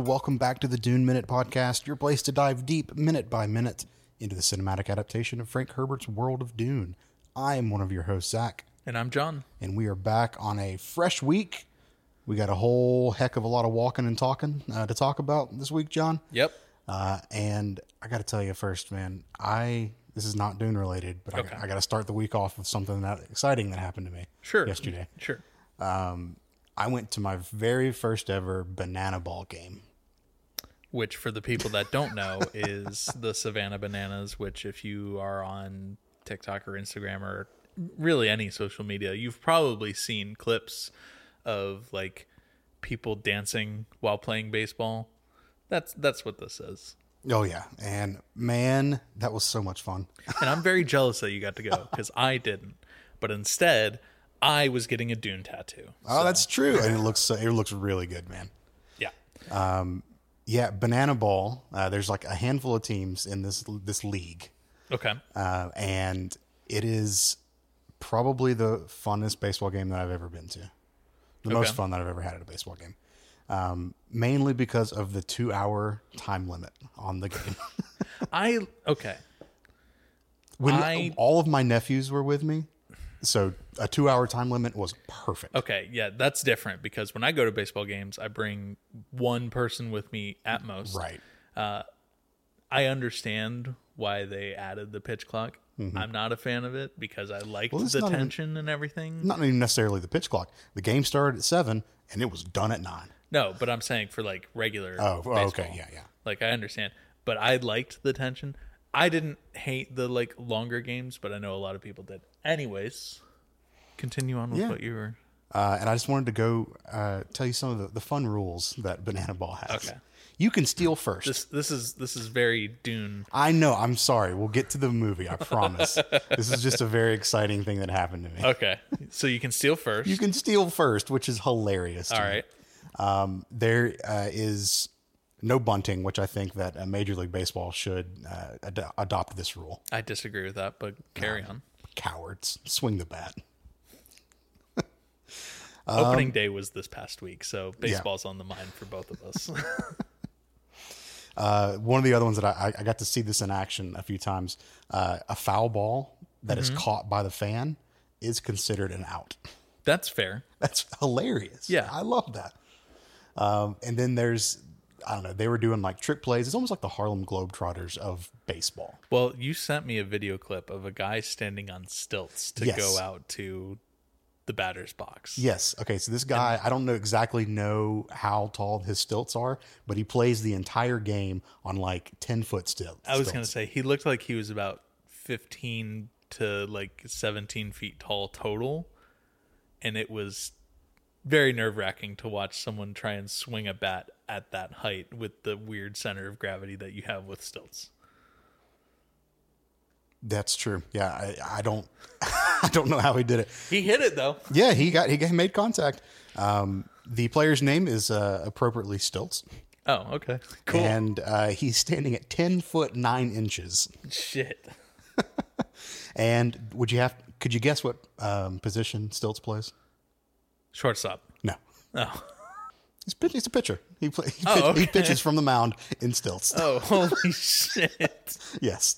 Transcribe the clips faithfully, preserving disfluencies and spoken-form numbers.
welcome back to the Dune Minute Podcast, your place to dive deep, minute by minute, into the cinematic adaptation of Frank Herbert's World of Dune. I am one of your hosts, Zach. And I'm John. And we are back on a fresh week. We got a whole heck of a lot of walking and talking uh, to talk about this week, John. Yep. Uh, and I got to tell you first, man, I this is not Dune related, but okay. I, I got to start the week off with something that exciting that happened to me sure. yesterday. Sure. Um, I went to my very first ever Banana Ball game. Which, for the people that don't know, is the Savannah Bananas, which if you are on TikTok or Instagram or really any social media, you've probably seen clips of like people dancing while playing baseball. That's that's what this is. Oh, yeah. And man, that was so much fun. And I'm very jealous that you got to go because I didn't. But instead, I was getting a Dune tattoo. Oh, so. That's true. And it looks it looks really good, man. Yeah. Um, yeah, Banana Ball. Uh, there's like a handful of teams in this this league. Okay. Uh, and it is probably the funnest baseball game that I've ever been to. The okay. most fun that I've ever had at a baseball game. Um, mainly because of the two hour time limit on the game. I, okay. When I, all of my nephews were with me, so a two hour time limit was perfect. Okay. Yeah, that's different because when I go to baseball games, I bring one person with me at most. Right. Uh, I understand why they added the pitch clock. Mm-hmm. I'm not a fan of it because I liked well, the tension even, and everything. Not even necessarily the pitch clock. The game started at seven and it was done at nine. No, but I'm saying for like regular Oh, baseball. okay. Yeah, yeah. Like I understand. But I liked the tension. I didn't hate the like longer games, but I know a lot of people did. Anyways, continue on with yeah. what you were. Uh, and I just wanted to go uh, tell you some of the, the fun rules that Banana Ball has. Okay. You can steal first. This this is this is very Dune. I know. I'm sorry. We'll get to the movie. I promise. This is just a very exciting thing that happened to me. Okay. So you can steal first. You can steal first, which is hilarious. All right. Um, there uh, is no bunting, which I think that uh, Major League Baseball should uh, ad- adopt this rule. I disagree with that, but carry no, on. Cowards. Swing the bat. Opening um, day was this past week, so baseball's yeah. on the mind for both of us. uh, one of the other ones that I, I got to see this in action a few times, uh, a foul ball that mm-hmm. is caught by the fan is considered an out. That's fair. That's hilarious. Yeah. I love that. Um, and then there's, I don't know, they were doing like trick plays. It's almost like the Harlem Globetrotters of baseball. Well, you sent me a video clip of a guy standing on stilts to yes. go out to the batter's box. Yes. Okay. So this guy, I don't know exactly know how tall his stilts are, but he plays the entire game on like ten foot stilts. I was going to say, he looked like he was about fifteen to like seventeen feet tall total. And it was very nerve wracking to watch someone try and swing a bat at that height with the weird center of gravity that you have with stilts. That's true. Yeah, I, I don't, I don't know how he did it. He hit it though. Yeah, he got he got, made contact. Um, the player's name is uh, appropriately Stilts. Oh, okay, cool. And uh, he's standing at ten foot nine inches. Shit. And would you have? Could you guess what um, position Stilts plays? Shortstop. No. Oh. He's, pitch, he's a pitcher. He, play, he, oh, pitch, okay. he pitches from the mound in stilts. Oh, holy shit. Yes.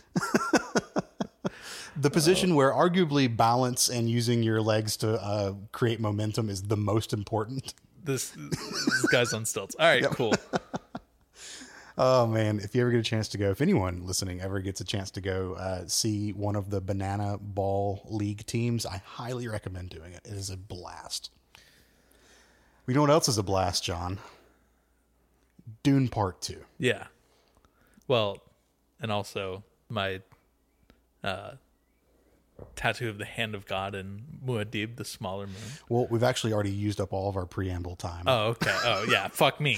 The position oh. where arguably balance and using your legs to uh, create momentum is the most important. This, this guy's on stilts. All right, yep. Cool. Oh, man. If you ever get a chance to go, if anyone listening ever gets a chance to go uh, see one of the Banana Ball League teams, I highly recommend doing it. It is a blast. We know what else is a blast, John? Dune Part two. Yeah. Well, and also my uh, tattoo of the Hand of God and Muad'Dib, the smaller moon. Well, we've actually already used up all of our preamble time. Oh, okay. Oh, yeah. Fuck me.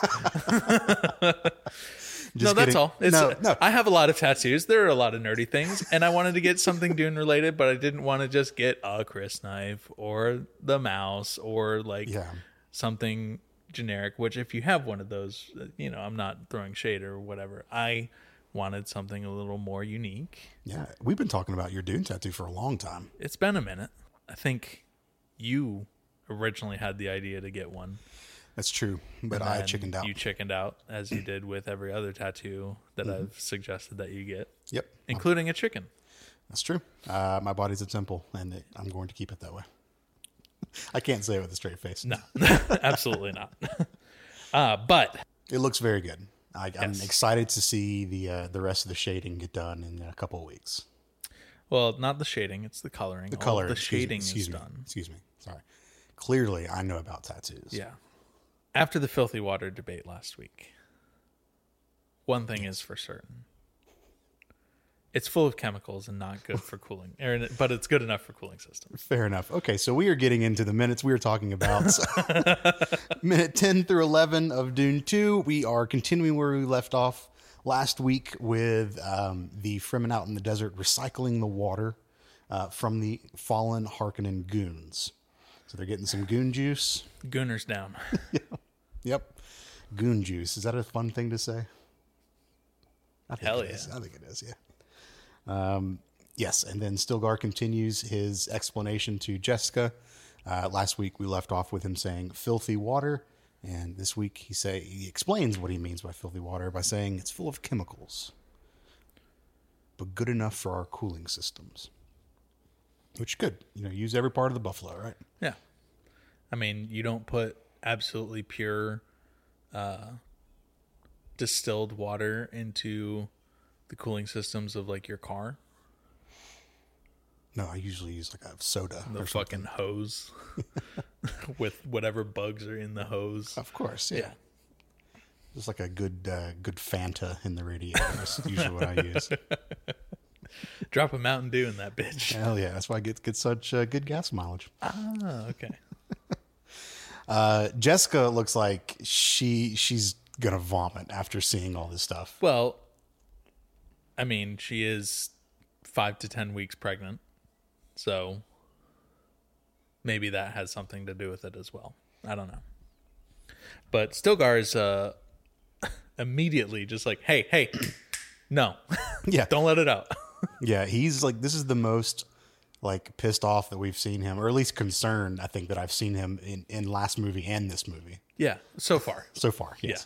Just no, that's kidding. all. It's, no, no. I have a lot of tattoos. There are a lot of nerdy things, and I wanted to get something Dune related, but I didn't want to just get a Chris knife or the mouse or like yeah. something generic, which if you have one of those, you know, I'm not throwing shade or whatever. I wanted something a little more unique. Yeah, we've been talking about your Dune tattoo for a long time. It's been a minute. I think you originally had the idea to get one. That's true, but And I then chickened out. You chickened out, as you did with every other tattoo that Mm-hmm. I've suggested that you get, Yep, including a chicken. that's true. Uh, my body's a temple, and it, I'm going to keep it that way. I can't say it with a straight face. No, absolutely not. Uh, but It looks very good. I, I'm Yes. excited to see the uh, the rest of the shading get done in a couple of weeks. well, not the shading; it's the coloring. The All color, of the excuse me, shading excuse is me, done. Excuse me. Sorry. Clearly, I know about tattoos. Yeah. After the filthy water debate last week, one thing is for certain. It's full of chemicals and not good for cooling, or- but it's good enough for cooling systems. Fair enough. Okay, so we are getting into the minutes we were talking about. So, minute ten through eleven of Dune two. We are continuing where we left off last week with um, the Fremen out in the desert recycling the water uh, from the fallen Harkonnen goons. So they're getting some goon juice. Gooners down. Yep. Goon juice. Is that a fun thing to say? I think Hell it yeah. is. I think it is, yeah. Um, yes, and then Stilgar continues his explanation to Jessica. Uh, last week we left off with him saying filthy water, and this week he say he explains what he means by filthy water by saying it's full of chemicals, but good enough for our cooling systems. Which good, you know, use every part of the buffalo, right? Yeah. I mean, you don't put absolutely pure uh, distilled water into the cooling systems of like your car. No, I usually use like a soda. The or fucking hose with whatever bugs are in the hose. Of course, yeah. Yeah. Just like a good uh, good Fanta in the radiator. That's usually what I use. Drop a Mountain Dew in that bitch. Hell yeah, that's why I get, get such uh, good gas mileage. Ah, okay. Uh, Jessica looks like she she's gonna vomit after seeing all this stuff. Well, I mean, she is five to ten weeks pregnant, so maybe that has something to do with it as well. I don't know. But Stilgar is uh, immediately just like, hey, hey, no, Yeah, don't let it out. yeah, he's like this is the most like pissed off that we've seen him, or at least concerned. I think that I've seen him in in last movie and this movie Yeah, so far. so far. Yes.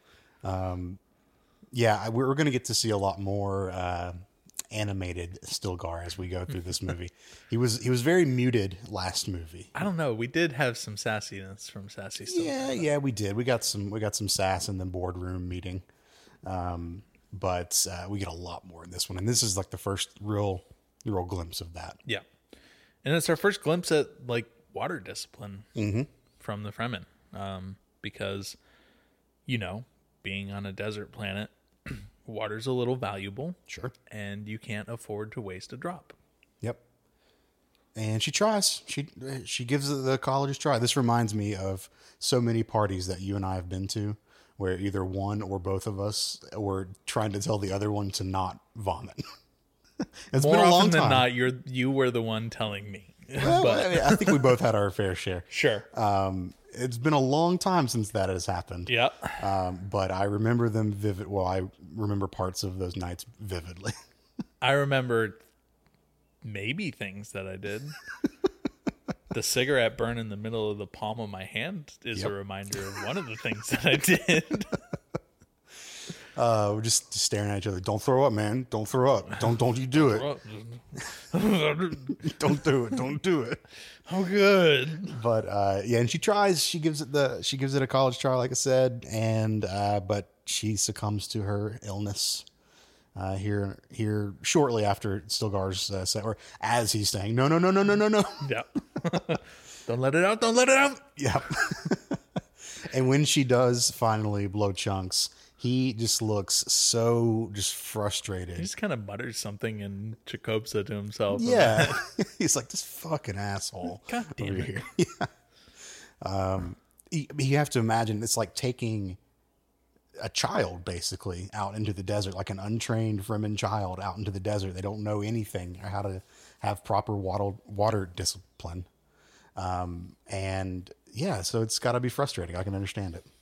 Yeah, I- we're going to get to see a lot more uh, animated Stilgar as we go through this movie. he was he was very muted last movie. I don't know. We did have some sassiness from Sassy Stilgar. Yeah, yeah, we did. We got some we got some sass in the boardroom meeting, um, but uh, we get a lot more in this one, and this is like the first real real glimpse of that. Yeah. And it's our first glimpse at like water discipline Mm-hmm. from the Fremen. Um, because, you know, being on a desert planet, water's a little valuable Sure. and you can't afford to waste a drop. Yep. And she tries. She she gives the college a try. This reminds me of so many parties that you and I have been to, where either one or both of us were trying to tell the other one to not vomit. It's More been a often long than time. not, you're you were the one telling me. Well, but I, mean, I think we both had our fair share. sure. Um, it's been a long time since that has happened. Yeah. Um, but I remember them vivid. Well, I remember parts of those nights vividly. I remember maybe things that I did. The cigarette burn in the middle of the palm of my hand is Yep. a reminder of one of the things that I did. Uh, we're just staring at each other. Don't throw up, man. Don't throw up. Don't don't you do it. Don't do it. Don't do it. Oh, good. But uh, yeah, and she tries. She gives it the. She gives it a college try, like I said, and uh, but she succumbs to her illness. Uh, here, here, shortly after Stilgar's uh, set, or as he's saying, "No, no, no, no, no, no, no." Yeah. Don't let it out. Don't let it out. Yep. And when she does finally blow chunks, he just looks so just frustrated. He just kind of mutters something in Chakotay to himself. Yeah. He's like, this fucking asshole. God damn over it. here. Yeah. Um, you, you have to imagine it's like taking a child basically out into the desert, like an untrained Fremen child out into the desert. They don't know anything or how to have proper water, water discipline. Um, and yeah, so it's got to be frustrating. I can understand it.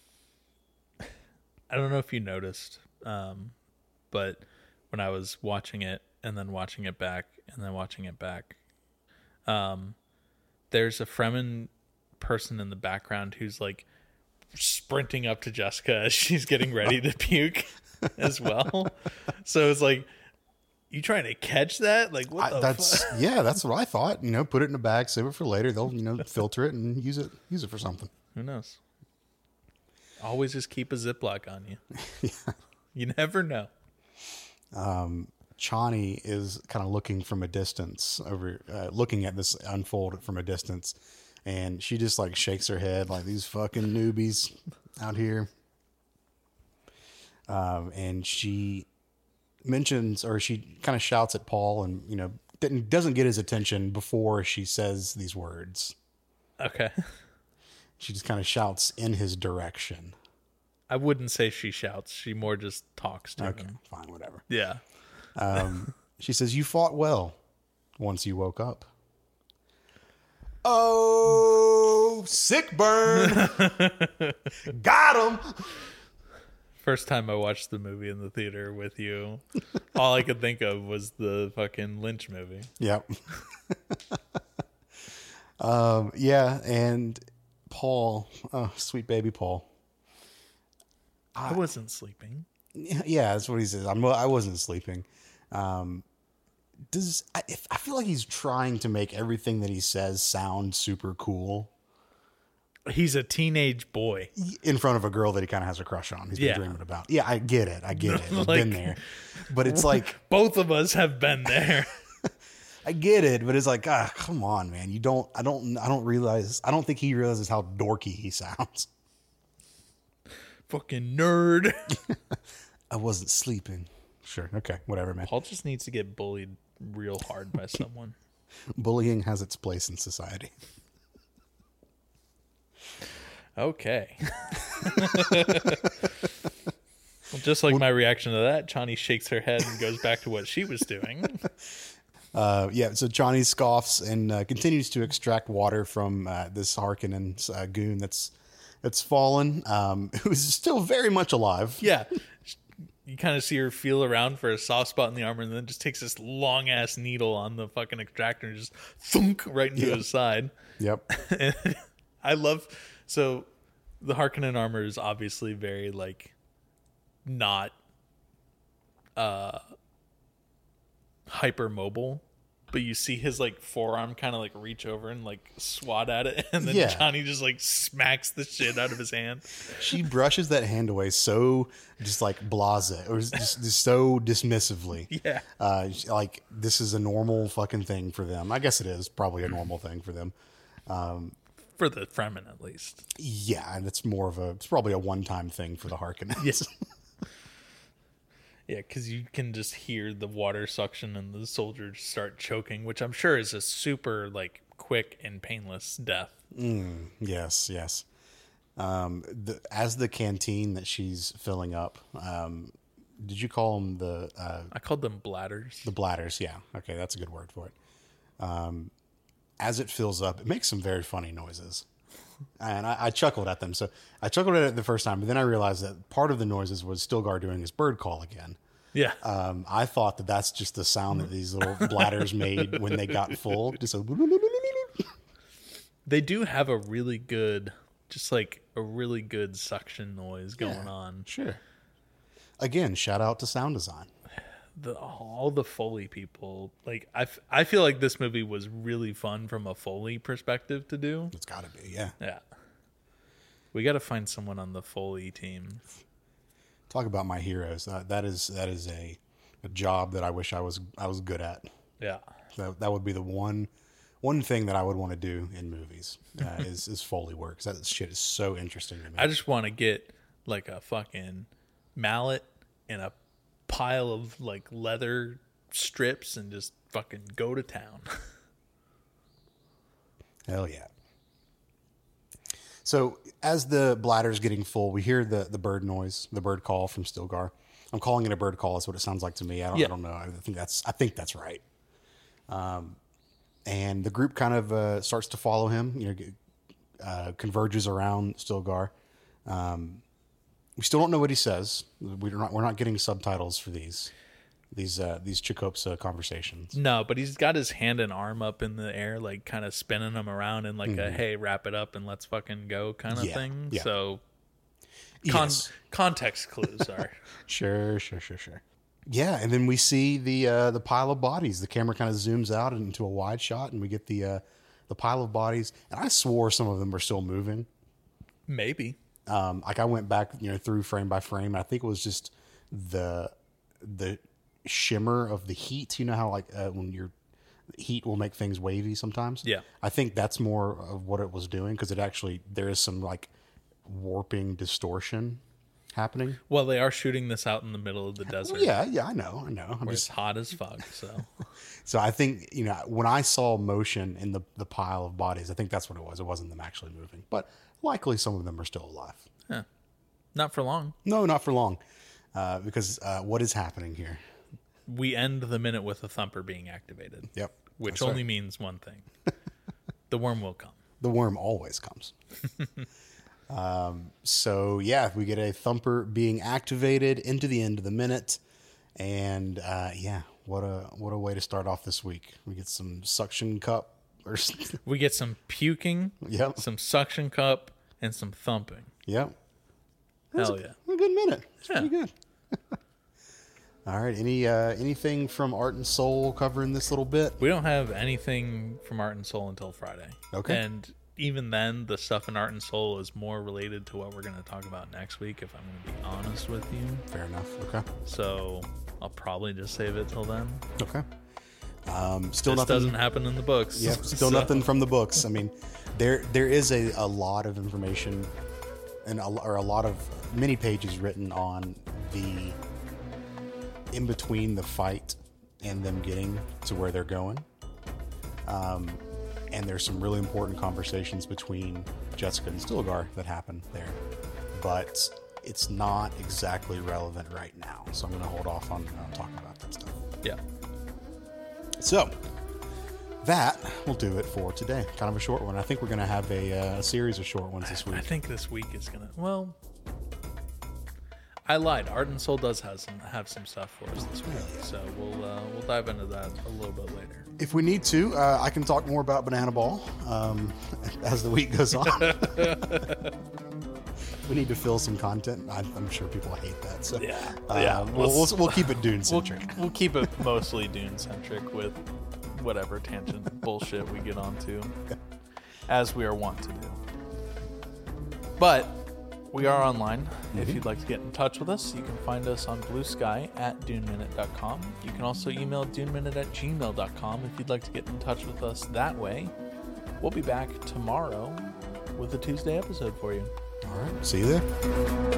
I don't know if you noticed, um, but when I was watching it and then watching it back and then watching it back, um, there's a Fremen person in the background who's like sprinting up to Jessica as she's getting ready to puke as well. So it's like, you trying to catch that? Like, what I, the that's fuck? yeah, that's what I thought. You know, put it in a bag, save it for later. They'll you know filter it and use it use it for something. Who knows? Always just keep a Ziploc on you. Yeah. You never know. Um, Chani is kind of looking from a distance over, uh, looking at this unfold from a distance, and she just like shakes her head like these fucking newbies out here. Um, and she mentions, or she kind of shouts at Paul, and you know didn't, doesn't get his attention before she says these words. Okay. She just kind of shouts in his direction. I wouldn't say she shouts. She more just talks to Okay, him. fine, whatever. Yeah. Um, she says, "You fought well once you woke up." Oh, sick burn. Got him. First time I watched the movie in the theater with you, all I could think of was the fucking Lynch movie. Yep. um, yeah, and Paul, oh, sweet baby Paul. I wasn't sleeping. Yeah, that's what he says. I'm, I wasn't sleeping. Um, does I, if, I feel like he's trying to make everything that he says sound super cool He's a teenage boy. in front of a girl that he kind of has a crush on. He's been Yeah. dreaming about. Yeah, I get it. I get it. I've Like- been there. But it's like, Both of us have been there. I get it, but it's like, ah, come on, man. You don't, I don't, I don't realize, I don't think he realizes how dorky he sounds. Fucking nerd. I wasn't sleeping. Sure. Okay. Whatever, man. Paul just needs to get bullied real hard by someone. Bullying has its place in society. Okay. Well, just like my reaction to that, Chani shakes her head and goes back to what she was doing. Uh, yeah. So Johnny scoffs and uh, continues to extract water from uh, this Harkonnen uh, goon that's that's fallen, um, who's still very much alive. Yeah. You kind of see her feel around for a soft spot in the armor and then just takes this long ass needle on the fucking extractor and just thunk right into Yeah. his side. Yep. I love, so the Harkonnen armor is obviously very like not uh hyper mobile, but you see his like forearm kind of like reach over and like swat at it, and then Yeah. Johnny just like smacks the shit out of his hand. She brushes that hand away so just like blase, or just, just so dismissively. Yeah. Uh, she- like this is a normal fucking thing for them. I guess it is probably a normal thing for them. For the Fremen at least. Yeah, and it's more of a, it's probably a one-time thing for the Harkonnens. Yes. Yeah, because you can just hear the water suction and the soldiers start choking, which I'm sure is a super like quick and painless death. Yes, yes. Um, the, as the canteen that she's filling up, um, did you call them the uh, I called them bladders. the bladders? Yeah, okay, that's a good word for it. Um, as it fills up, it makes some very funny noises, and I, I chuckled at them. So I chuckled at it the first time, but then I realized that part of the noises was Stilgar doing his bird call again. Yeah. Um, I thought that that's just the sound that these little bladders made when they got full. Just a They do have a really good, just like a really good suction noise going Yeah. on. sure. Again, shout out to sound design. The all the Foley people, like I, f- I feel like this movie was really fun from a Foley perspective to do. It's got to be, yeah. Yeah. We got to find someone on the Foley team. Talk about my heroes. Uh, that is that is a, a job that I wish I was I was good at. Yeah. That that would be the one one thing that I would want to do in movies uh, is is Foley work. 'Cause that shit is so interesting to me. I just want to get like a fucking mallet and a pile of like leather strips and just fucking go to town. Hell yeah. So as the bladder's getting full, we hear the, the bird noise, the bird call from Stilgar. I'm calling it a bird call. That's what it sounds like to me. I don't, Yeah. I don't know. I think that's I think that's right. Um, and the group kind of uh, starts to follow him. You know, get- uh, converges around Stilgar. Um, we still don't know what he says. We're not we're not getting subtitles for these these uh, these Chakotay conversations. No, but he's got his hand and arm up in the air, like kind of spinning them around in like a hey, wrap it up and let's fucking go kind of Yeah, thing. yeah. So Con- Yes. Context clues are. Sure, sure, sure, sure. Yeah, and then we see the uh, the pile of bodies. The camera kind of zooms out into a wide shot, and we get the uh, the pile of bodies. And I swore some of them were still moving. Maybe. Um, like I went back, you know, through frame by frame. And I think it was just the the shimmer of the heat. You know how like uh, when your heat will make things wavy sometimes. Yeah. I think that's more of what it was doing because it actually there is some like warping distortion happening. Well, they are shooting this out in the middle of the desert. Well, yeah, yeah, I know, I know. I'm Where just it's hot as fuck. So so I think you know when I saw motion in the the pile of bodies, I think that's what it was. It wasn't them actually moving, but likely some of them are still alive. yeah. Not for long. No, not for long, uh, because uh, what is happening here? We end the minute with a thumper being activated. Yep, Which that's only right. means one thing. The worm will come. The worm always comes. um, so yeah, we get a thumper being activated into the end of the minute, and uh, yeah, what a what a way to start off this week. We get some suction cup or We get some puking, yep, some suction cup, and some thumping. yep. That Hell was a, yeah. a good minute. It's Yeah. pretty good. All right. Any uh, anything from Art and Soul covering this little bit? We don't have anything from Art and Soul until Friday. Okay. And even then, the stuff in Art and Soul is more related to what we're going to talk about next week, if I'm going to be honest with you. Fair enough. Okay. So I'll probably just save it till then. Okay. Um, still This nothing. doesn't happen in the books. Yep. Still So- nothing from the books. I mean, there there is a, a lot of information, and a, or a lot of many pages written on the in between the fight and them getting to where they're going. Um, and there's some really important conversations between Jessica and Stilgar that happen there, but it's not exactly relevant right now. So I'm going to hold off on uh, talking about that stuff. Yeah. So that will do it for today. Kind of a short one. I think we're going to have a, uh, a series of short ones this week. I think this week is going to, well, I lied. Art and Soul does have some, have some stuff for us this week. So we'll, uh, we'll dive into that a little bit later. If we need to, uh, I can talk more about Banana Ball um, as the week goes on. We need to fill some content. I, I'm sure people hate that. So Yeah. uh, Yeah. we'll, we'll, Let's- we'll keep it Dune We'll, centric. we'll keep it mostly Dune centric with whatever tangent bullshit we get onto, as we are wont to do. But we are online. If you'd like to get in touch with us, you can find us on Blue Sky at dune minute dot com. You can also email duneminute at gmail dot com if you'd like to get in touch with us that way. We'll be back tomorrow with a Tuesday episode for you. All right. See you there.